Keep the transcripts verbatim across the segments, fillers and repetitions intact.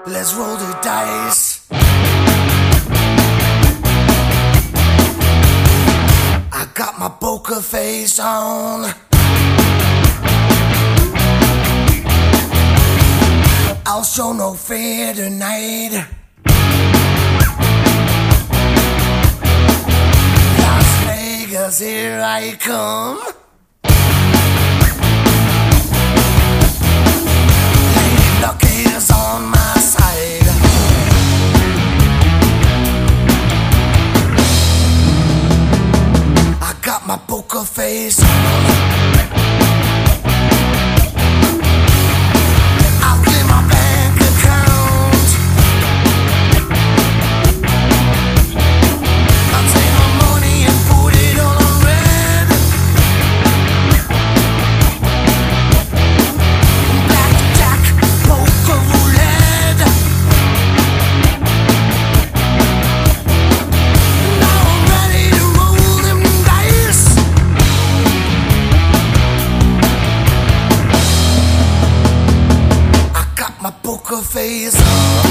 Let's roll the dice. I got my poker face on. I'll show no fear tonight. Las Vegas, here I come. Lady Luck is on my side. I got my poker face on. My poker face on.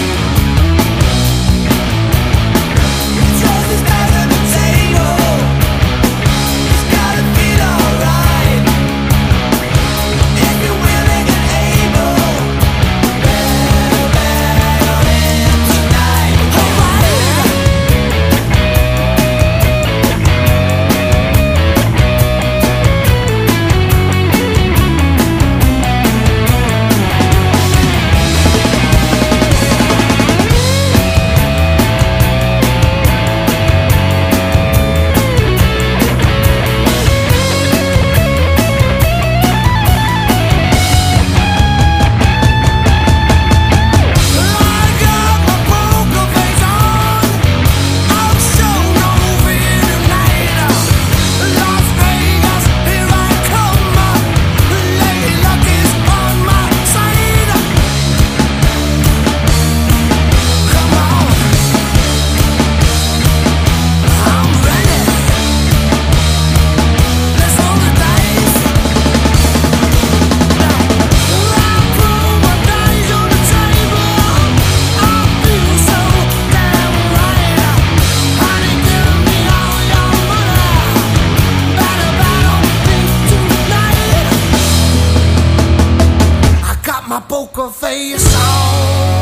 Drugs is down on the table. It's gotta feel alright. If you're willing and able, better bet on it tonight. My poker face on.